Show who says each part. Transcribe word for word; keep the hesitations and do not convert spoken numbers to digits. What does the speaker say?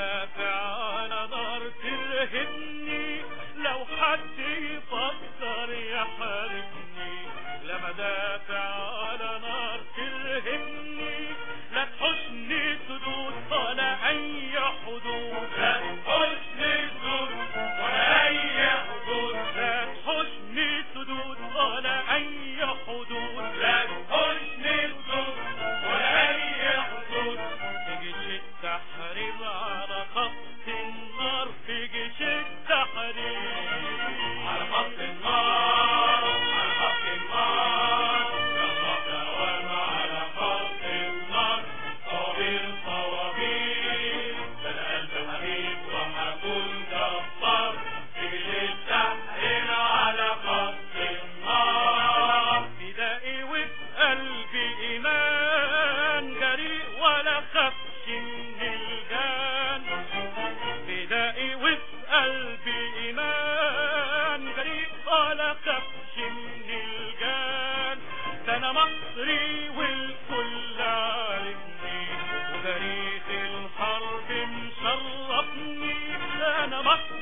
Speaker 1: مدافع على نار ترهبني لو حد يفكر يحاربني. لا مدافع على نار ترهبني، لا تحوشني سدود ولا اي حدود. لا تحوشني سدود ولا اي حدود. لا تحوشني سدود ولا اي حدود. لا تحوشني سدود ولا اي حدود. في جيش التحرير على خط النار، في جيش التحرير على خط النار، على خط النار. يلا دوام على خط النار، طويل صوابير. ده انا قلب حبيب وهكون جبار. في جيش التحرير على خط النار. فدائي وفي قلبي ايمان جريء ولا خافش من الجان. فدائي وفي قلبي ايمان جريء ولا خافش من الجان. ده انا مصري والكل عارفني، وتاريخ الحرب مشرفني. انا مصري